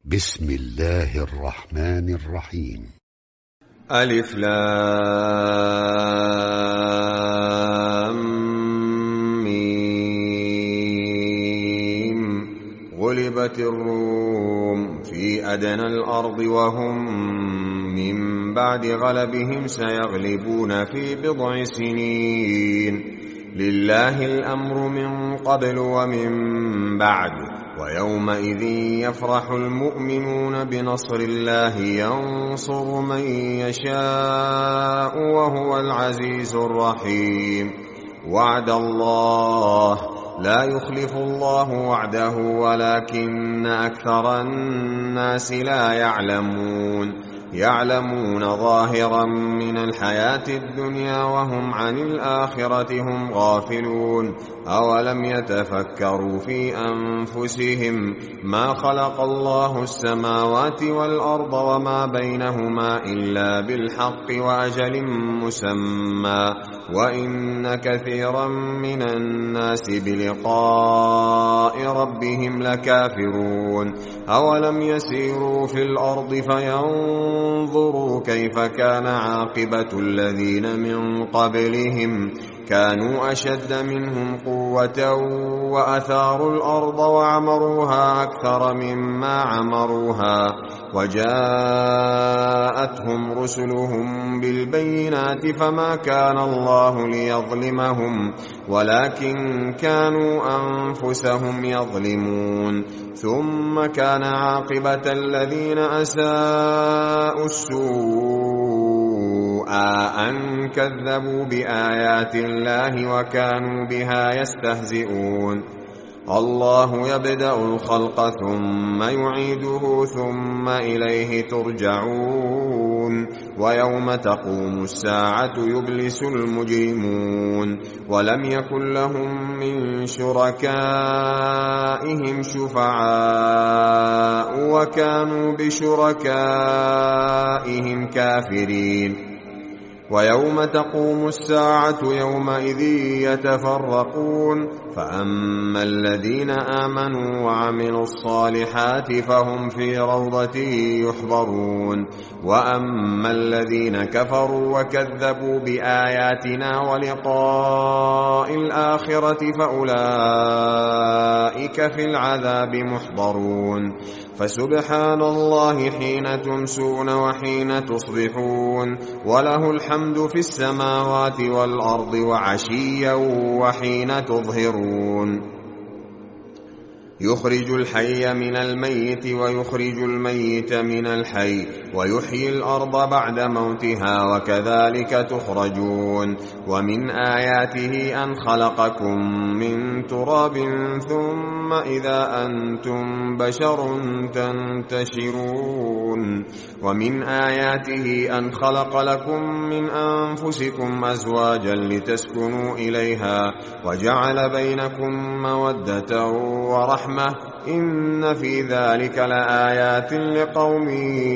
بسم الله الرحمن الرحيم. ألف لام ميم. غلبت الروم في أدنى الأرض وهم من بعد غلبهم سيغلبون في بضع سنين. لله الأمر من قبل ومن بعد، ويومئذ يفرح المؤمنون بنصر الله ينصر من يشاء وهو العزيز الرحيم. وعد الله لا يخلف الله وعده ولكن أكثر الناس لا يعلمون ظاهرا من الحياة الدنيا وهم عن الآخرة هم غافلون. أولم يتفكروا في أنفسهم ما خلق الله السماوات والأرض وما بينهما إلا بالحق وأجل مسمى، وإن كثيرا من الناس بلقاء ربهم لكافرون. أولم يسيروا في الأرض فينظروا كيف كان عاقبة الذين من قبلهم، كانوا أشد منهم قوة وأثاروا الأرض وعمروها أكثر مما عمروها، وجاءتهم رسلهم بالبينات فما كان الله ليظلمهم ولكن كانوا أنفسهم يظلمون. ثم كان عاقبة الذين أساءوا السوء أن كذبوا بآيات الله وكانوا بها يستهزئون. الله يبدأ الخلق ثم يعيده ثم إليه ترجعون. ويوم تقوم الساعة يبلس المجرمون ولم يكن لهم من شركائهم شفعاء وكانوا بشركائهم كافرين. ويوم تقوم الساعة يومئذ يتفرقون، فأما الذين آمنوا وعملوا الصالحات فهم في روضة يحضرون، وأما الذين كفروا وكذبوا بآياتنا ولقاء الآخرة فأولئك في العذاب محضرون. فسبحان الله حين تمسون وحين تصبحون، وله الحمد في السماوات والأرض وعشيا وحين تظهرون. يخرج الحي من الميت ويخرج الميت من الحي ويحيي الأرض بعد موتها وكذلك تخرجون. ومن آياته أن خلقكم من تراب ثم إذا أنتم بشر تنتشرون. ومن آياته أن خلق لكم من أنفسكم أزواجا لتسكنوا إليها وجعل بينكم مودة ورحمة، إن في ذلك لآيات لقوم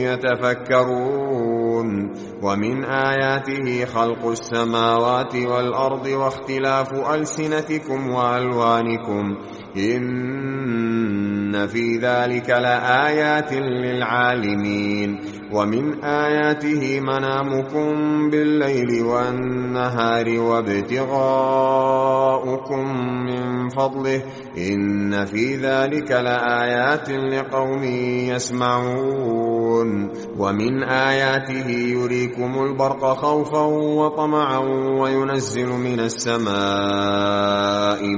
يتفكرون. ومن آياته خلق السماوات والأرض واختلاف ألسنتكم وألوانكم، إن في ذلك لآيات للعالمين. ومن آياته منامكم بالليل والنهار وابتغاؤكم من فضله، إن في ذلك لآيات لقوم يسمعون. ومن آياته يريكم البرق خوفا وطمعا وينزل من السماء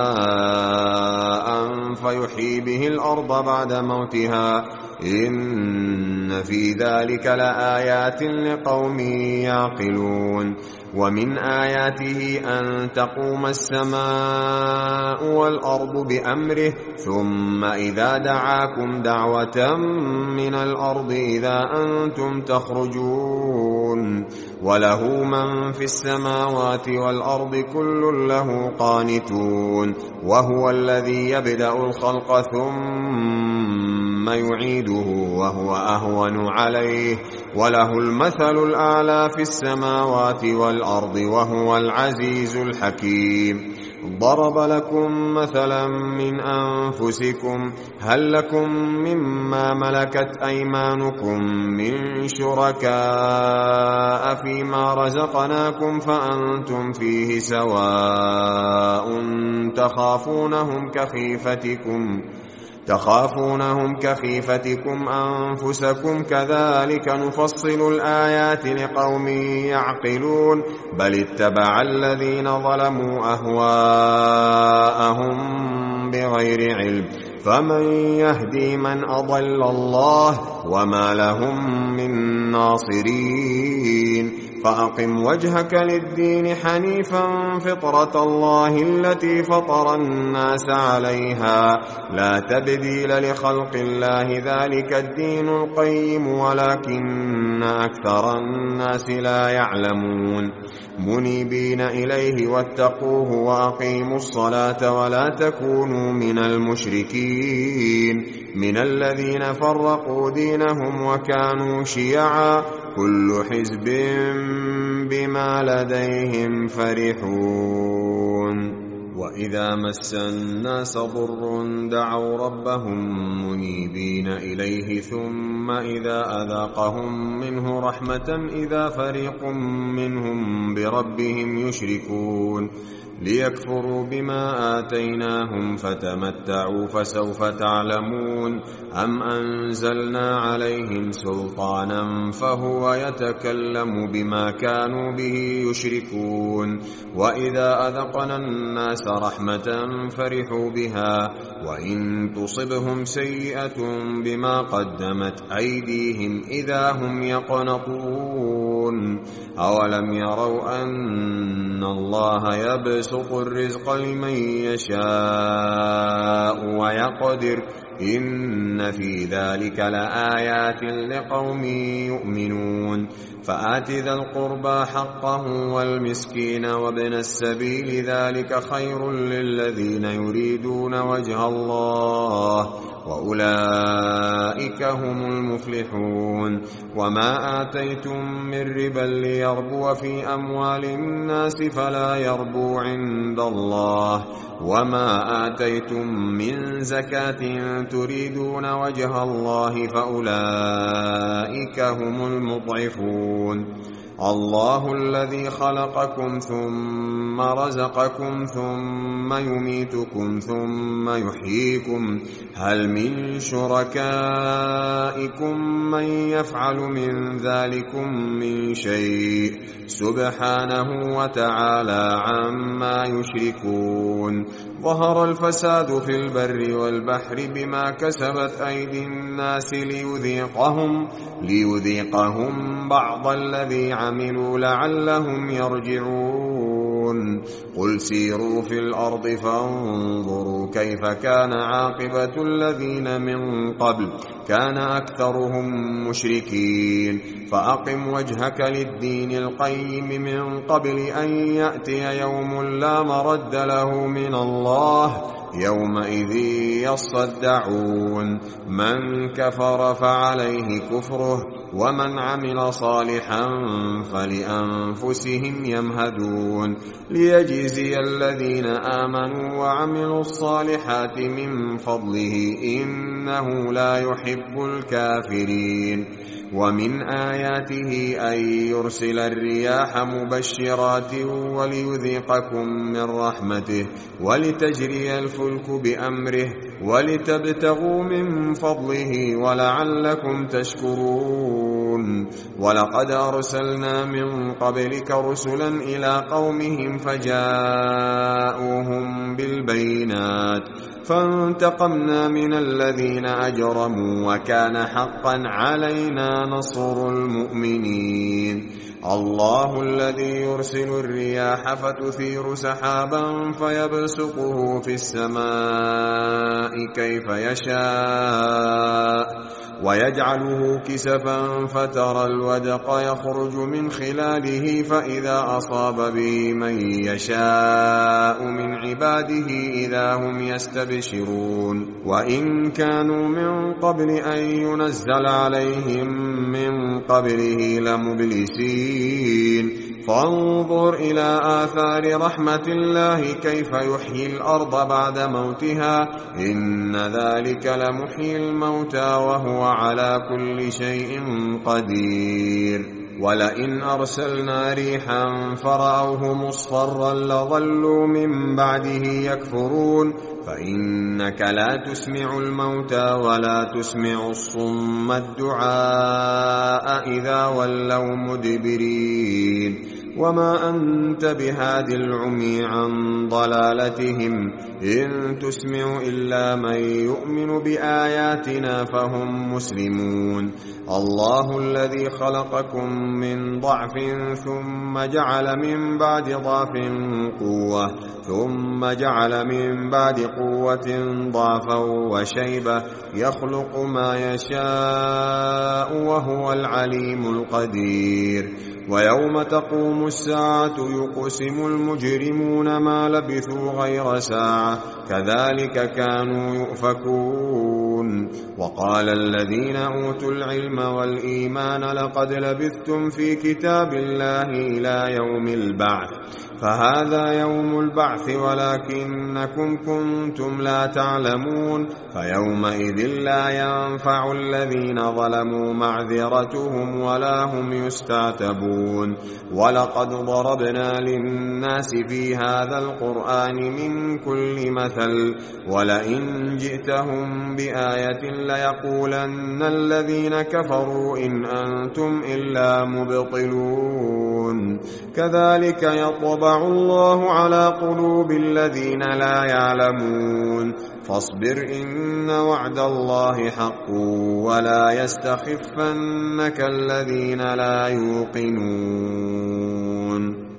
ماء فيحيي به الأرض بعد موتها، إن في ذلك لآيات لقوم يعقلون. ومن آياته أن تقوم السماء والأرض بأمره ثم إذا دعاكم دعوة من الأرض إذا أنتم تخرجون. وله من في السماوات والأرض كل له قانتون. وهو الذي يبدأ الخلق ثم يعيده وهو أهون عليه، وله المثل الأعلى في السماوات والأرض وهو العزيز الحكيم. ضرب لكم مثلا من أنفسكم هل لكم مما ملكت أيمانكم من شركاء فيما رزقناكم فأنتم فيه سواء تخافونهم كخيفتكم أنفسكم كذلك نفصل الآيات لقوم يعقلون بل اتبع الذين ظلموا أهواءهم بغير علم فمن يهدي من أضل الله وما لهم من ناصرين. فأقم وجهك للدين حنيفا فطرة الله التي فطر الناس عليها لا تبديل لخلق الله ذلك الدين القيم ولكن أكثر الناس لا يعلمون. منيبين إليه واتقوه وأقيموا الصلاة ولا تكونوا من المشركين من الذين فرقوا دينهم وكانوا شيعا كل حزب بما لديهم فرحون. وإذا مس الناس ضر دعوا ربهم منيبين إليه ثم إذا أذاقهم منه رحمة إذا فريق منهم بربهم يشركون ليكفروا بما آتيناهم فتمتعوا فسوف تعلمون. أم أنزلنا عليهم سلطانا فهو يتكلم بما كانوا به يشركون. وإذا أذقنا الناس رحمة فرحوا بها وإن تصبهم سيئة بما قدمت أيديهم إذا هم يقنطون. أولم يروا أن الله يبسط الرزق لمن يشاء ويقدر إن في ذلك لآيات لقوم يؤمنون. فآت ذا القربى حقه والمسكين وابن السبيل ذلك خير للذين يريدون وجه الله وأولئك هم المفلحون. وما آتيتم من ربا ليربو في أموال الناس فلا يربو عند الله وما آتيتم من زكاة تريدون وجه الله فأولئك هم المضعفون. الله الذي خلقكم ثم رزقكم ثم يميتكم ثم يحييكم هل من شركائكم من يفعل من ذلكم من شيء سبحانه وتعالى عما يشركون. ظهر الفساد في البر والبحر بما كسبت أيدي الناس ليذيقهم بعض الذي عملوا لعلهم يرجعون. قل سيروا في الأرض فانظروا كيف كان عاقبة الذين من قبل كان أكثرهم مشركين. فأقم وجهك للدين القيم من قبل أن يأتي يوم لا مرد له من الله يومئذ يصدعون. من كفر فعليه كفره ومن عمل صالحا فلأنفسهم يمهدون ليجزي الذين آمنوا وعملوا الصالحات من فضله إنه لا يحب الكافرين. ومن آياته أن يرسل الرياح مبشرات وليذيقكم من رحمته ولتجري الفلك بأمره ولتبتغوا من فضله ولعلكم تشكرون. ولقد أرسلنا من قبلك رسلا إلى قومهم فجاءوهم بالبينات فانتقمنا من الذين أجرموا وكان حقا علينا نصر المؤمنين. الله الذي يرسل الرياح فتثير سحابا فيبسطه في السماء كيف يشاء ويجعله كسفا فترى الودق يخرج من خلاله فإذا أصاب به من يشاء من عباده إذا هم يستبشرون وإن كانوا من قبل أن ينزل عليهم من قبله لمبلسين فانظر إلى آثار رحمة الله كيف يحيي الأرض بعد موتها إن ذلك لمحيي الموتى وهو على كل شيء قدير ولئن أرسلنا ريحا فرأوه مصفرا لظلوا من بعده يكفرون فإنك لا تسمع الموتى ولا تسمع الصم الدعاء إذا ولوا مدبرين وما أنت بهاد العمي عن ضلالتهم إن تسمع إلا من يؤمن بآياتنا فهم مسلمون الله الذي خلقكم من ضعف ثم جعل من بعد ضعف قوة ثم جعل من بعد قوة ضعفا وشيبة يخلق ما يشاء وهو العليم القدير ويوم تقوم الساعة يقسم المجرمون ما لبثوا غير ساعة كذلك كانوا يؤفكون وقال الذين أوتوا العلم والإيمان لقد لبثتم في كتاب الله إلى يوم البعث فهذا يوم البعث ولكنكم كنتم لا تعلمون فيومئذ لا ينفع الذين ظلموا معذرتهم ولا هم يستعتبون ولقد ضربنا للناس في هذا القرآن من كل مثل ولئن جئتهم بآية ليقولن الذين كفروا إن أنتم إلا مبطلون كذلك يطبع الله على قلوب الذين لا يعلمون فاصبر إن وعد الله حق ولا يستخفنك الذين لا يوقنون